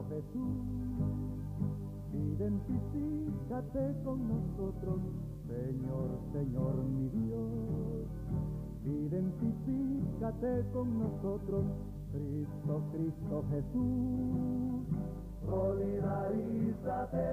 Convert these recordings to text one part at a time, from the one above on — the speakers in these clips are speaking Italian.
Cristo Jesús. Identifícate con nosotros, Señor, Señor mi Dios. Identifícate con nosotros, Cristo, Cristo Jesús. Solidarízate,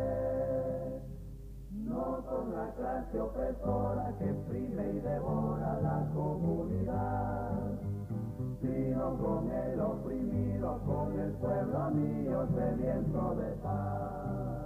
no con la clase opresora que exprime y devora la comunidad, sino con el oprimido, con el pueblo mío sediento de paz.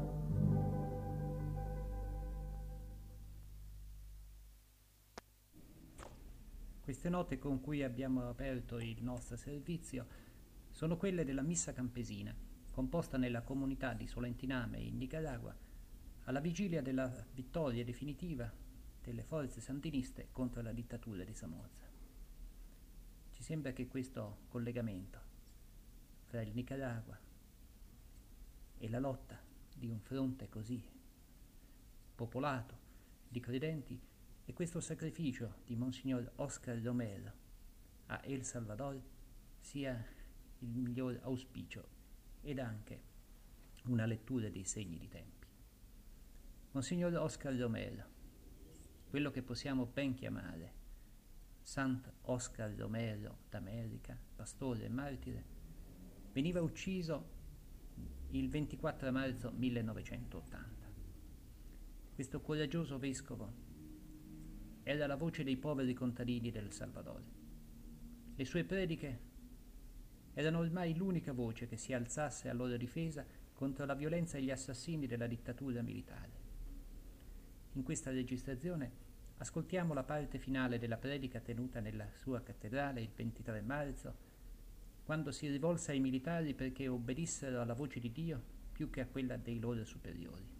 Queste note con cui abbiamo aperto il nostro servizio sono quelle della Missa Campesina, composta nella comunità di Solentiname in Nicaragua, alla vigilia della vittoria definitiva delle forze sandiniste contro la dittatura di Somoza. Ci sembra che questo collegamento fra il Nicaragua e la lotta di un fronte così popolato di credenti e questo sacrificio di Monsignor Oscar Romero a El Salvador sia il miglior auspicio ed anche una lettura dei segni di tempi. Monsignor Oscar Romero, quello che possiamo ben chiamare Sant Oscar Romero d'America, pastore e martire, veniva ucciso il 24 marzo 1980. Questo coraggioso vescovo era la voce dei poveri contadini del Salvador. Le sue prediche erano ormai l'unica voce che si alzasse a loro difesa contro la violenza e gli assassini della dittatura militare. In questa registrazione ascoltiamo la parte finale della predica tenuta nella sua cattedrale il 23 marzo, quando si rivolse ai militari perché obbedissero alla voce di Dio più che a quella dei loro superiori.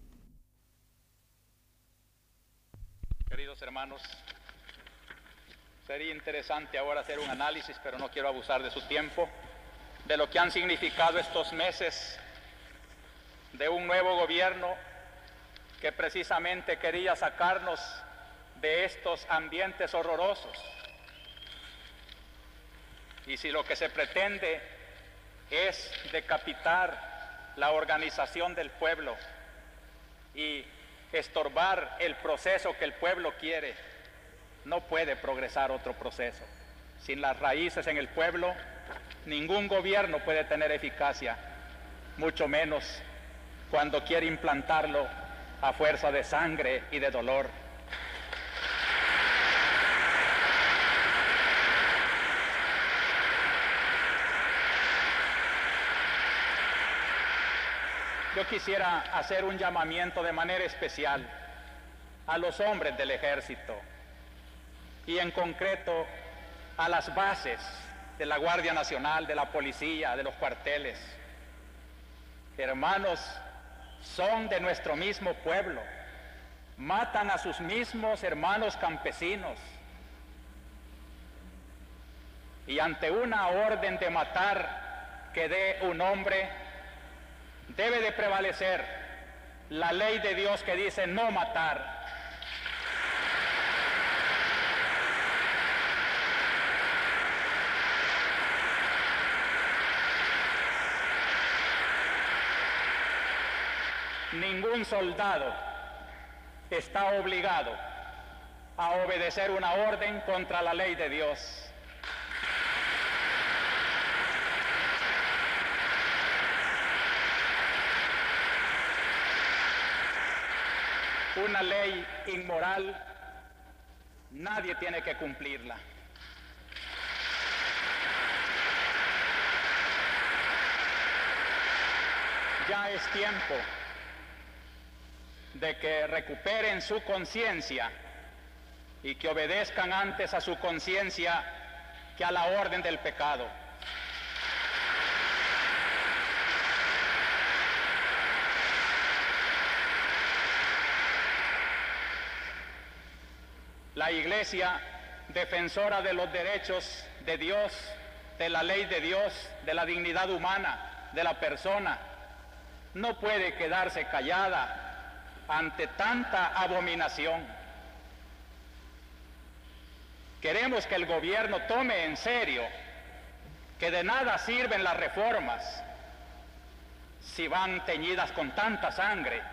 Queridos hermanos, sería interesante ahora hacer un análisis, pero no quiero abusar de su tiempo, de lo que han significado estos meses de un nuevo gobierno que precisamente quería sacarnos de estos ambientes horrorosos. Y si lo que se pretende es decapitar la organización del pueblo y estorbar el proceso que el pueblo quiere, no puede progresar otro proceso. Sin las raíces en el pueblo, ningún gobierno puede tener eficacia, mucho menos cuando quiere implantarlo a fuerza de sangre y de dolor. Yo quisiera hacer un llamamiento de manera especial a los hombres del ejército y en concreto a las bases de la Guardia Nacional, de la policía, de los cuarteles. Hermanos, son de nuestro mismo pueblo, matan a sus mismos hermanos campesinos y ante una orden de matar que dé un hombre, debe de prevalecer la ley de Dios que dice no matar. Ningún soldado está obligado a obedecer una orden contra la ley de Dios. Una ley inmoral, nadie tiene que cumplirla. Ya es tiempo de que recuperen su conciencia y que obedezcan antes a su conciencia que a la orden del pecado. La Iglesia, defensora de los derechos de Dios, de la ley de Dios, de la dignidad humana, de la persona, no puede quedarse callada ante tanta abominación. Queremos que el gobierno tome en serio que de nada sirven las reformas si van teñidas con tanta sangre.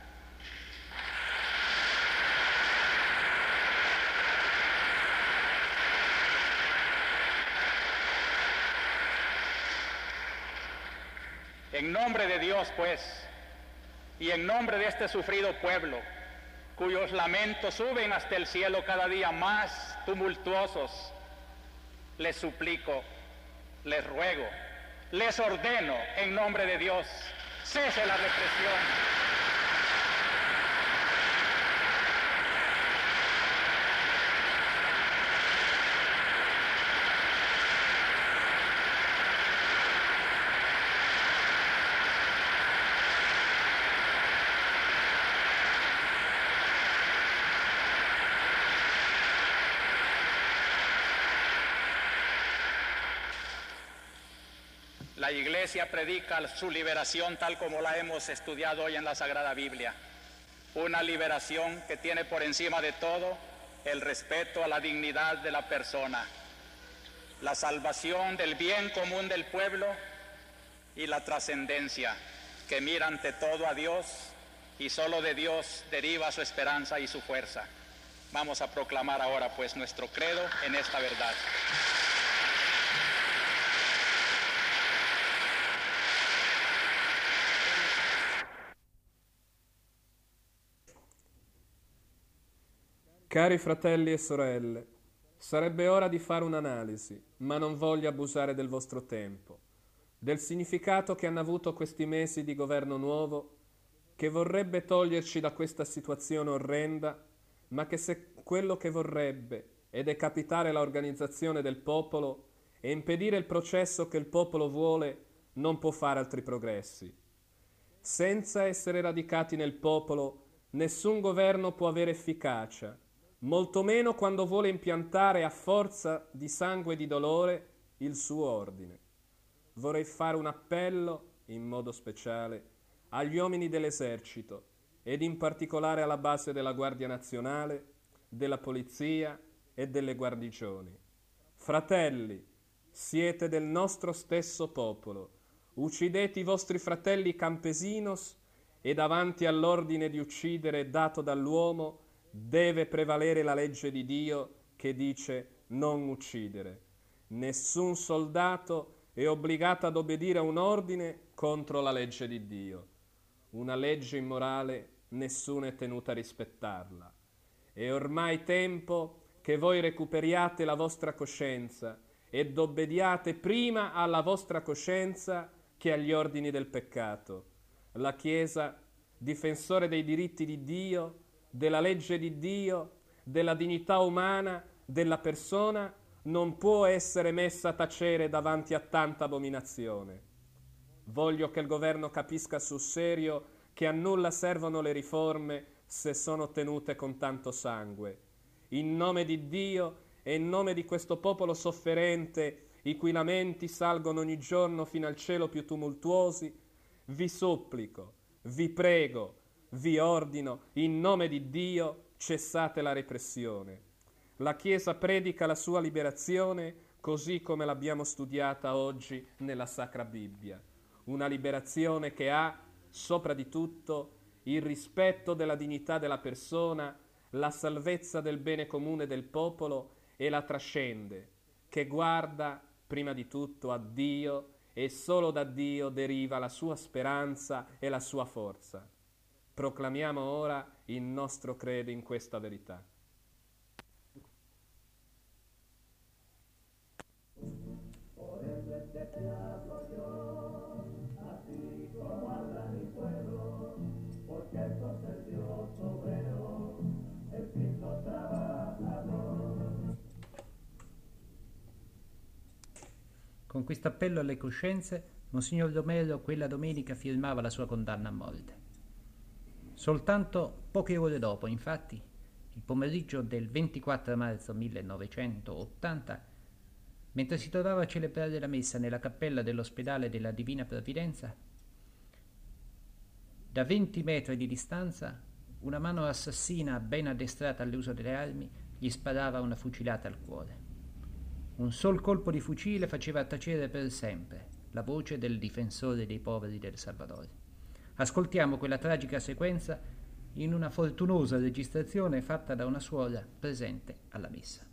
En nombre de Dios, pues, y en nombre de este sufrido pueblo, cuyos lamentos suben hasta el cielo cada día más tumultuosos, les suplico, les ruego, les ordeno en nombre de Dios, cese la represión. La Iglesia predica su liberación tal como la hemos estudiado hoy en la Sagrada Biblia. Una liberación que tiene por encima de todo el respeto a la dignidad de la persona, la salvación del bien común del pueblo y la trascendencia que mira ante todo a Dios y solo de Dios deriva su esperanza y su fuerza. Vamos a proclamar ahora pues nuestro credo en esta verdad. Cari fratelli e sorelle, sarebbe ora di fare un'analisi, ma non voglio abusare del vostro tempo, del significato che hanno avuto questi mesi di governo nuovo, che vorrebbe toglierci da questa situazione orrenda, ma che se quello che vorrebbe è decapitare l'organizzazione del popolo e impedire il processo che il popolo vuole, non può fare altri progressi. Senza essere radicati nel popolo, nessun governo può avere efficacia, molto meno quando vuole impiantare a forza di sangue e di dolore il suo ordine. Vorrei fare un appello, in modo speciale, agli uomini dell'esercito ed in particolare alla base della Guardia Nazionale, della Polizia e delle guarnigioni. Fratelli, siete del nostro stesso popolo, uccidete i vostri fratelli campesinos e davanti all'ordine di uccidere dato dall'uomo deve prevalere la legge di Dio che dice non uccidere. Nessun soldato è obbligato ad obbedire a un ordine contro la legge di Dio. Una legge immorale nessuno è tenuto a rispettarla. È ormai tempo che voi recuperiate la vostra coscienza ed obbediate prima alla vostra coscienza che agli ordini del peccato. La Chiesa, difensore dei diritti di Dio, della legge di Dio, della dignità umana, della persona, non può essere messa a tacere davanti a tanta abominazione. Voglio che il governo capisca sul serio che a nulla servono le riforme se sono ottenute con tanto sangue. In nome di Dio e in nome di questo popolo sofferente, i cui lamenti salgono ogni giorno fino al cielo più tumultuosi, vi supplico, vi prego, vi ordino, in nome di Dio, cessate la repressione. La Chiesa predica la sua liberazione così come l'abbiamo studiata oggi nella Sacra Bibbia. Una liberazione che ha, sopra di tutto, il rispetto della dignità della persona, la salvezza del bene comune del popolo e la trascende, che guarda, prima di tutto, a Dio e solo da Dio deriva la sua speranza e la sua forza. Proclamiamo ora il nostro credo in questa verità. Por eso es que te hablo yo, así como habla mi pueblo, porque sos el Dios obrero, el Cristo trabajador. Con questo appello alle coscienze, Monsignor Romero quella domenica firmava la sua condanna a morte. Soltanto poche ore dopo, infatti, il pomeriggio del 24 marzo 1980, mentre si trovava a celebrare la messa nella cappella dell'ospedale della Divina Provvidenza, da 20 metri di distanza, una mano assassina ben addestrata all'uso delle armi gli sparava una fucilata al cuore. Un sol colpo di fucile faceva tacere per sempre la voce del difensore dei poveri del Salvador. Ascoltiamo quella tragica sequenza in una fortunosa registrazione fatta da una suora presente alla messa.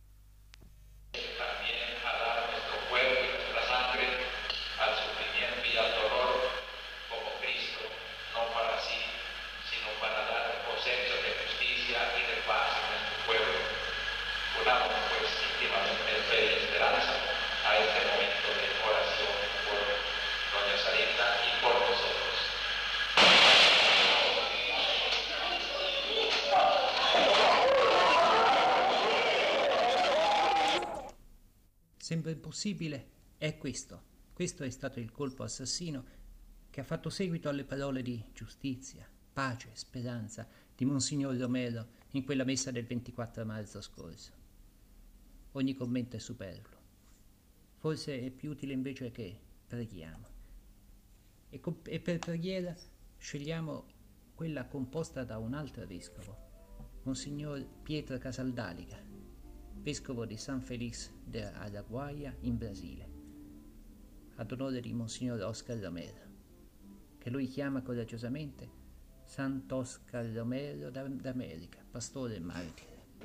Sembra impossibile, è questo. Questo è stato il colpo assassino che ha fatto seguito alle parole di giustizia, pace, speranza di Monsignor Romero in quella messa del 24 marzo scorso. Ogni commento è superfluo. Forse è più utile invece che preghiamo. E per preghiera scegliamo quella composta da un altro vescovo, Monsignor Pietro Casaldaliga, vescovo di San Félix de Araguaia in Brasile, ad onore di Monsignor Oscar Romero, che lui chiama coraggiosamente Sant'Oscar Romero d'America, pastore e martire.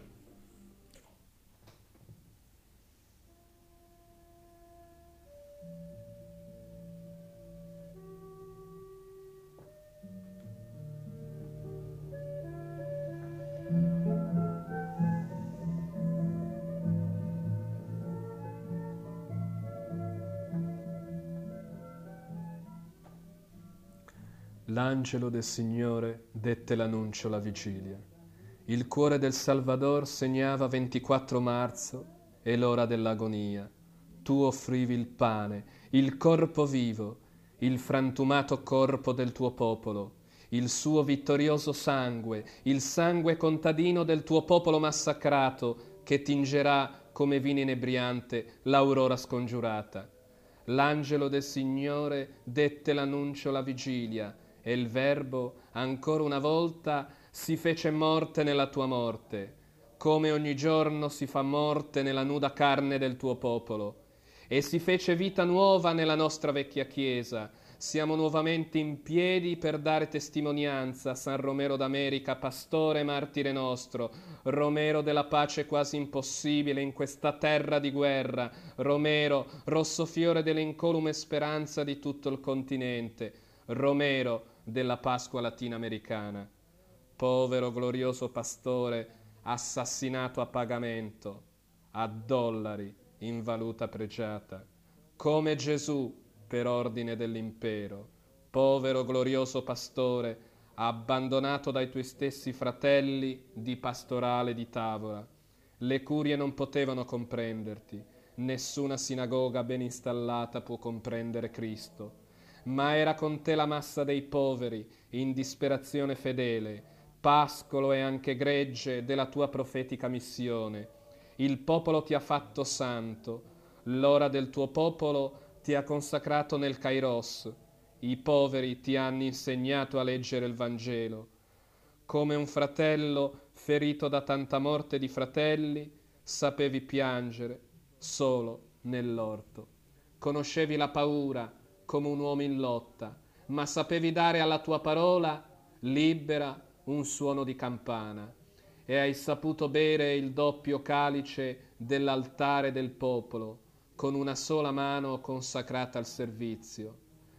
L'angelo del Signore dette l'annuncio alla vigilia. Il cuore del Salvador segnava 24 marzo e l'ora dell'agonia. Tu offrivi il pane, il corpo vivo, il frantumato corpo del tuo popolo, il suo vittorioso sangue, il sangue contadino del tuo popolo massacrato, che tingerà come vino inebriante l'aurora scongiurata. L'angelo del Signore dette l'annuncio alla vigilia, e il Verbo, ancora una volta, si fece morte nella tua morte, come ogni giorno si fa morte nella nuda carne del tuo popolo, e si fece vita nuova nella nostra vecchia Chiesa. Siamo nuovamente in piedi per dare testimonianza a San Romero d'America, pastore e martire nostro, Romero della pace quasi impossibile in questa terra di guerra, Romero, rosso fiore dell'incolume speranza di tutto il continente, Romero della Pasqua latinoamericana. Povero glorioso pastore assassinato a pagamento, a dollari in valuta pregiata, come Gesù per ordine dell'impero. Povero glorioso pastore abbandonato dai tuoi stessi fratelli di pastorale di tavola. Le curie non potevano comprenderti, nessuna sinagoga ben installata può comprendere Cristo. Ma era con te la massa dei poveri, in disperazione fedele, pascolo e anche gregge della tua profetica missione. Il popolo ti ha fatto santo, l'ora del tuo popolo ti ha consacrato nel Kairos, i poveri ti hanno insegnato a leggere il Vangelo. Come un fratello ferito da tanta morte di fratelli, sapevi piangere solo nell'orto. Conoscevi la paura come un uomo in lotta, ma sapevi dare alla tua parola libera un suono di campana, e hai saputo bere il doppio calice dell'altare del popolo, con una sola mano consacrata al servizio.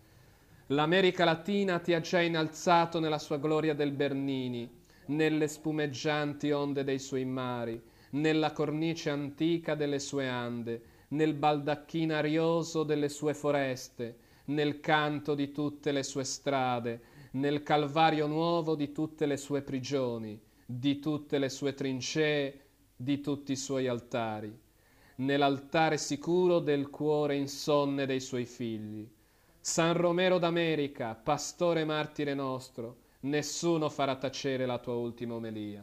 L'America Latina ti ha già innalzato nella sua gloria del Bernini, nelle spumeggianti onde dei suoi mari, nella cornice antica delle sue Ande, nel baldacchino arioso delle sue foreste, nel canto di tutte le sue strade, nel calvario nuovo di tutte le sue prigioni, di tutte le sue trincee, di tutti i suoi altari, nell'altare sicuro del cuore insonne dei suoi figli. San Romero d'America, pastore e martire nostro, nessuno farà tacere la tua ultima omelia.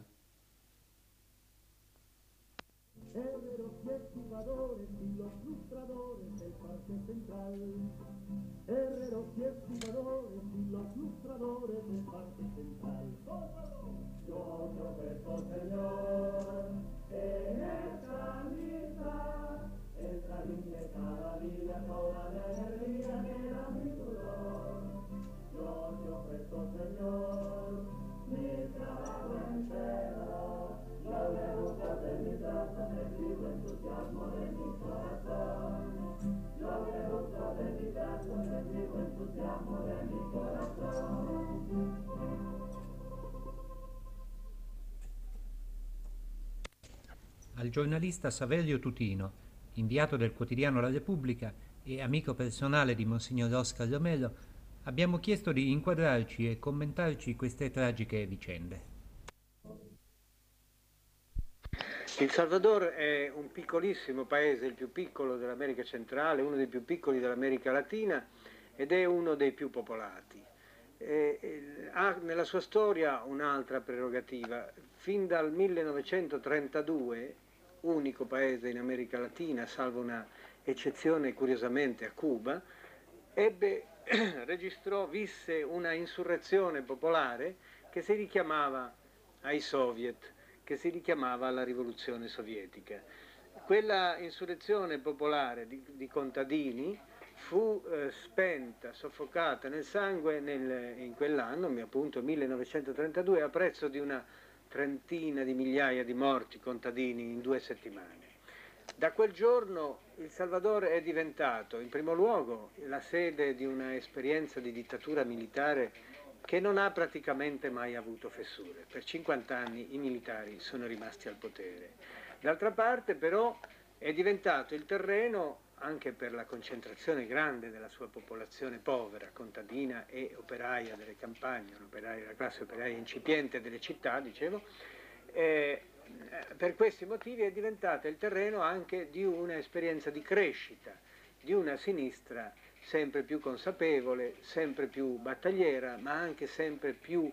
Herreros y estimadores y los lustradores de parte central. Yo te ofrezco, Señor, en esta misa Al giornalista Saverio Tutino, inviato del quotidiano La Repubblica e amico personale di Monsignor Oscar Romero, abbiamo chiesto di inquadrarci e commentarci queste tragiche vicende. Il Salvador è un piccolissimo paese, il più piccolo dell'America centrale, uno dei più piccoli dell'America Latina ed è uno dei più popolati. Ha nella sua storia un'altra prerogativa. Fin dal 1932, unico paese in America Latina, salvo una eccezione curiosamente a Cuba, visse una insurrezione popolare che si richiamava ai Soviet, che si richiamava alla rivoluzione sovietica. Quella insurrezione popolare di contadini fu spenta, soffocata nel sangue in quell'anno, appunto 1932, a prezzo di una trentina di migliaia di morti contadini in 2 settimane. Da quel giorno il Salvador è diventato, in primo luogo, la sede di una esperienza di dittatura militare che non ha praticamente mai avuto fessure. Per 50 anni i militari sono rimasti al potere. D'altra parte, però, è diventato il terreno, anche per la concentrazione grande della sua popolazione povera, contadina e operaia delle campagne, la classe operaia incipiente delle città, dicevo, per questi motivi è diventata il terreno anche di un'esperienza di crescita, di una sinistra sempre più consapevole, sempre più battagliera, ma anche sempre più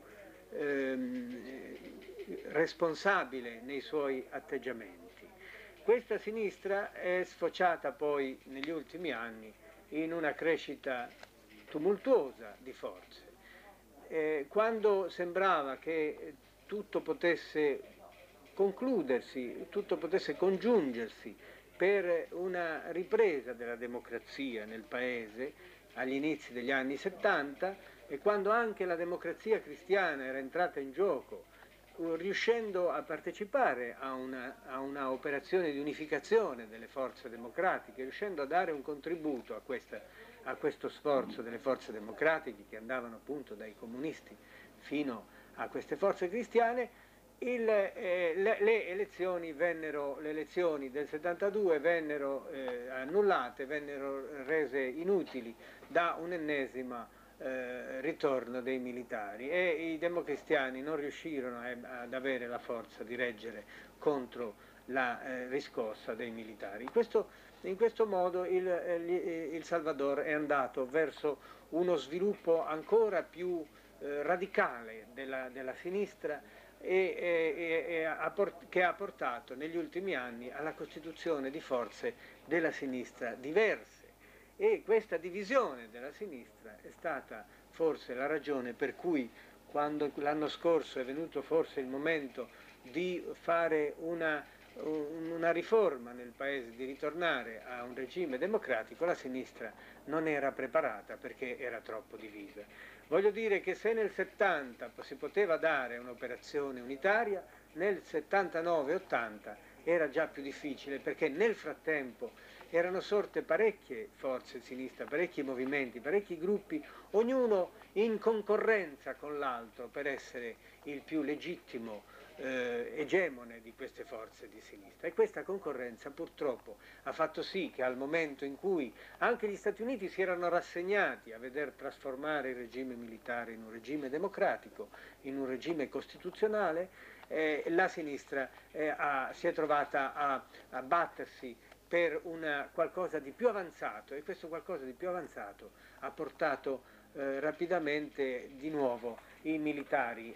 responsabile nei suoi atteggiamenti. Questa sinistra è sfociata poi negli ultimi anni in una crescita tumultuosa di forze. Quando sembrava che tutto potesse concludersi, tutto potesse congiungersi per una ripresa della democrazia nel paese agli inizi degli anni 70 e quando anche la democrazia cristiana era entrata in gioco, riuscendo a partecipare a una operazione di unificazione delle forze democratiche, riuscendo a dare un contributo a questo sforzo delle forze democratiche che andavano appunto dai comunisti fino a queste forze cristiane, le elezioni del 72 vennero annullate, vennero rese inutili da un'ennesima ritorno dei militari e i democristiani non riuscirono ad avere la forza di reggere contro la riscossa dei militari. In questo modo il Salvador è andato verso uno sviluppo ancora più radicale della sinistra che ha portato negli ultimi anni alla costituzione di forze della sinistra diverse. E questa divisione della sinistra è stata forse la ragione per cui, quando l'anno scorso è venuto forse il momento di fare una riforma nel paese, di ritornare a un regime democratico, la sinistra non era preparata perché era troppo divisa. Voglio dire che se nel 70 si poteva dare un'operazione unitaria, nel 79-80 era già più difficile perché nel frattempo erano sorte parecchie forze di sinistra, parecchi movimenti, parecchi gruppi, ognuno in concorrenza con l'altro per essere il più legittimo egemone di queste forze di sinistra. E questa concorrenza purtroppo ha fatto sì che al momento in cui anche gli Stati Uniti si erano rassegnati a veder trasformare il regime militare in un regime democratico, in un regime costituzionale, la sinistra si è trovata a battersi per qualcosa di più avanzato, e questo qualcosa di più avanzato ha portato rapidamente di nuovo i militari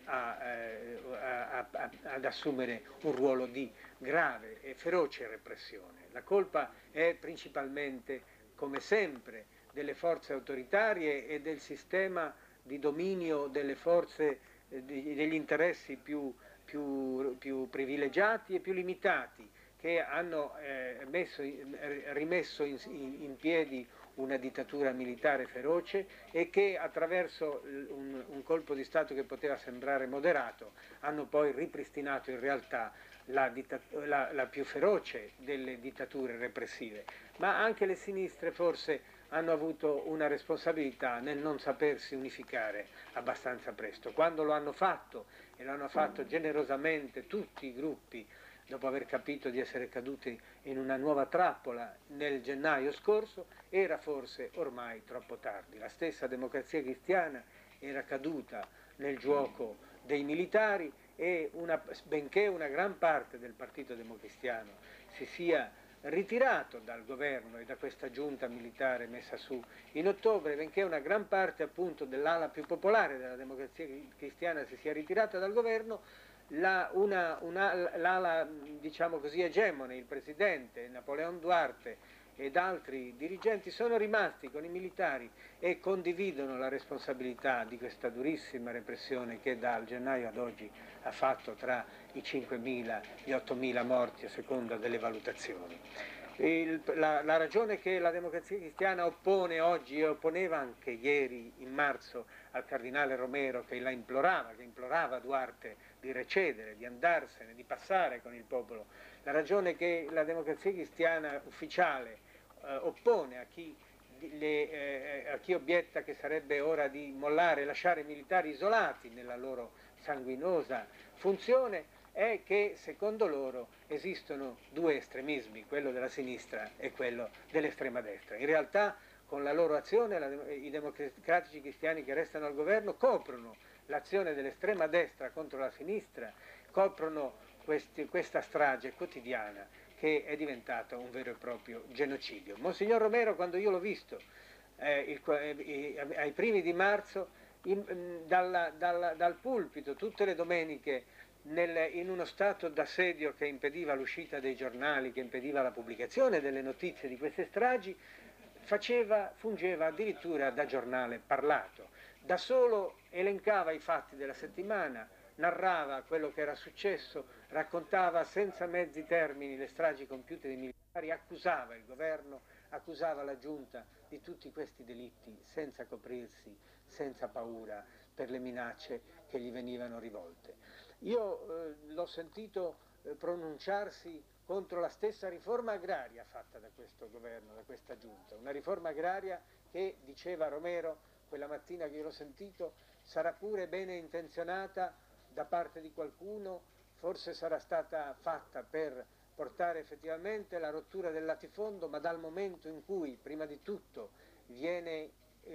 ad assumere un ruolo di grave e feroce repressione. La colpa è principalmente, come sempre, delle forze autoritarie e del sistema di dominio delle forze, degli interessi più privilegiati e più limitati che hanno rimesso in piedi una dittatura militare feroce e che attraverso un colpo di Stato che poteva sembrare moderato hanno poi ripristinato in realtà la più feroce delle dittature repressive. Ma anche le sinistre forse hanno avuto una responsabilità nel non sapersi unificare abbastanza presto. Quando lo hanno fatto, e lo hanno fatto generosamente tutti i gruppi, dopo aver capito di essere caduti in una nuova trappola nel gennaio scorso, era forse ormai troppo tardi. La stessa Democrazia Cristiana era caduta nel gioco dei militari e benché una gran parte del Partito Democristiano si sia ritirato dal governo e da questa giunta militare messa su in ottobre, benché una gran parte appunto dell'ala più popolare della Democrazia Cristiana si sia ritirata dal governo, l'ala diciamo così egemone, il presidente Napoleon Duarte ed altri dirigenti sono rimasti con i militari e condividono la responsabilità di questa durissima repressione che dal gennaio ad oggi ha fatto tra i 5.000 e gli 8.000 morti a seconda delle valutazioni. La ragione che la Democrazia Cristiana oppone oggi e opponeva anche ieri in marzo al cardinale Romero che implorava Duarte di recedere, di andarsene, di passare con il popolo, la ragione che la Democrazia Cristiana ufficiale oppone a chi obietta che sarebbe ora di mollare, lasciare i militari isolati nella loro sanguinosa funzione, è che secondo loro esistono due estremismi, quello della sinistra e quello dell'estrema destra. In realtà con la loro azione i democratici cristiani che restano al governo coprono l'azione dell'estrema destra contro la sinistra, coprono questa strage quotidiana che è diventata un vero e proprio genocidio. Monsignor Romero, quando io l'ho visto ai primi di marzo dal pulpito tutte le domeniche in uno stato d'assedio che impediva l'uscita dei giornali, che impediva la pubblicazione delle notizie di queste stragi, fungeva addirittura da giornale parlato. Da solo elencava i fatti della settimana, narrava quello che era successo, raccontava senza mezzi termini le stragi compiute dai militari, accusava il governo, accusava la giunta di tutti questi delitti senza coprirsi, senza paura per le minacce che gli venivano rivolte. Io l'ho sentito pronunciarsi contro la stessa riforma agraria fatta da questo governo, da questa giunta, una riforma agraria che, diceva Romero quella mattina che io l'ho sentito, sarà pure bene intenzionata da parte di qualcuno, forse sarà stata fatta per portare effettivamente la rottura del latifondo, ma dal momento in cui prima di tutto viene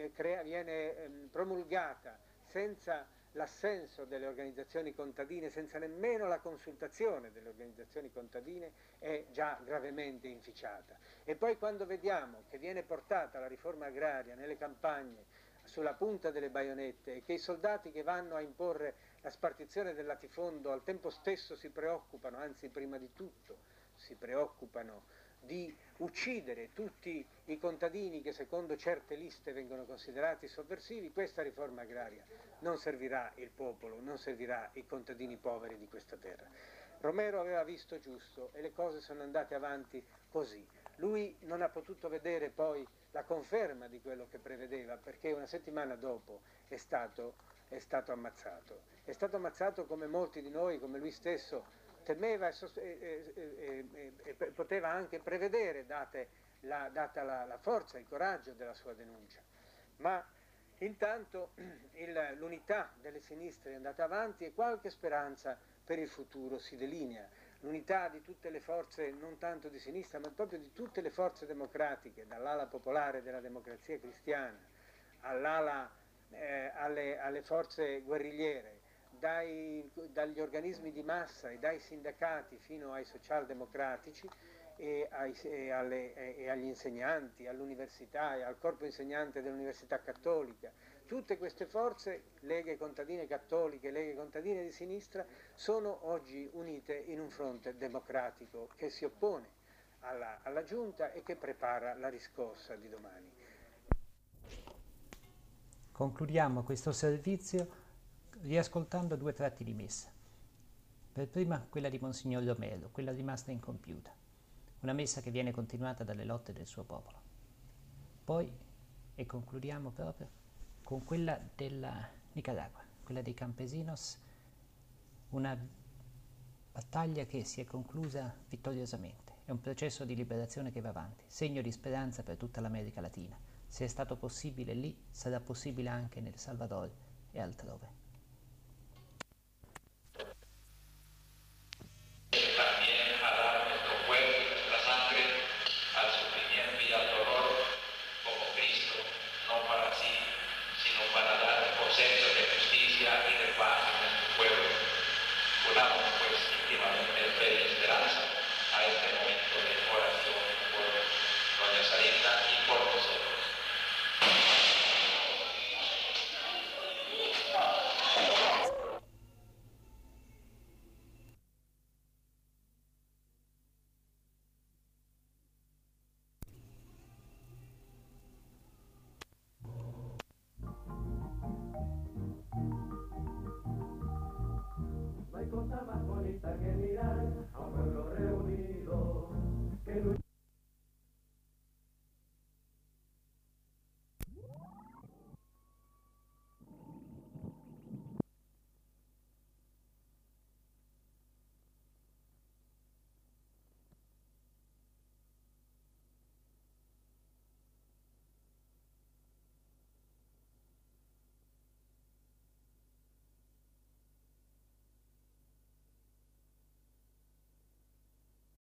promulgata senza l'assenso delle organizzazioni contadine, senza nemmeno la consultazione delle organizzazioni contadine, è già gravemente inficiata. E poi quando vediamo che viene portata la riforma agraria nelle campagne sulla punta delle baionette e che i soldati che vanno a imporre la spartizione del latifondo al tempo stesso si preoccupano, anzi prima di tutto si preoccupano di uccidere tutti i contadini che secondo certe liste vengono considerati sovversivi, questa riforma agraria non servirà il popolo, non servirà i contadini poveri di questa terra. Romero aveva visto giusto e le cose sono andate avanti così. Lui non ha potuto vedere poi la conferma di quello che prevedeva, perché una settimana dopo è stato ammazzato. È stato ammazzato come molti di noi, come lui stesso temeva e poteva anche prevedere, data la forza, il coraggio della sua denuncia. Ma intanto l'unità delle sinistre è andata avanti e qualche speranza per il futuro si delinea. L'unità di tutte le forze, non tanto di sinistra, ma proprio di tutte le forze democratiche, dall'ala popolare della Democrazia Cristiana alle forze guerrigliere, dagli organismi di massa e dai sindacati fino ai socialdemocratici e agli insegnanti, all'università e al corpo insegnante dell'Università Cattolica. Tutte queste forze, leghe contadine cattoliche, leghe contadine di sinistra, sono oggi unite in un fronte democratico che si oppone alla giunta e che prepara la riscossa di domani. Concludiamo questo servizio riascoltando due tratti di messa. Per prima quella di Monsignor Romero, quella rimasta incompiuta. una messa che viene continuata dalle lotte del suo popolo. Poi, e concludiamo proprio, con quella della Nicaragua, quella dei campesinos, una battaglia che si è conclusa vittoriosamente. È un processo di liberazione che va avanti, segno di speranza per tutta l'America Latina. Se è stato possibile lì, sarà possibile anche nel Salvador e altrove. Unamos pues íntimamente fe y esperanza a este momento de oración por doña Sarita y por nosotros. No hay cosa más bonita que mirar a un pueblo reunido, que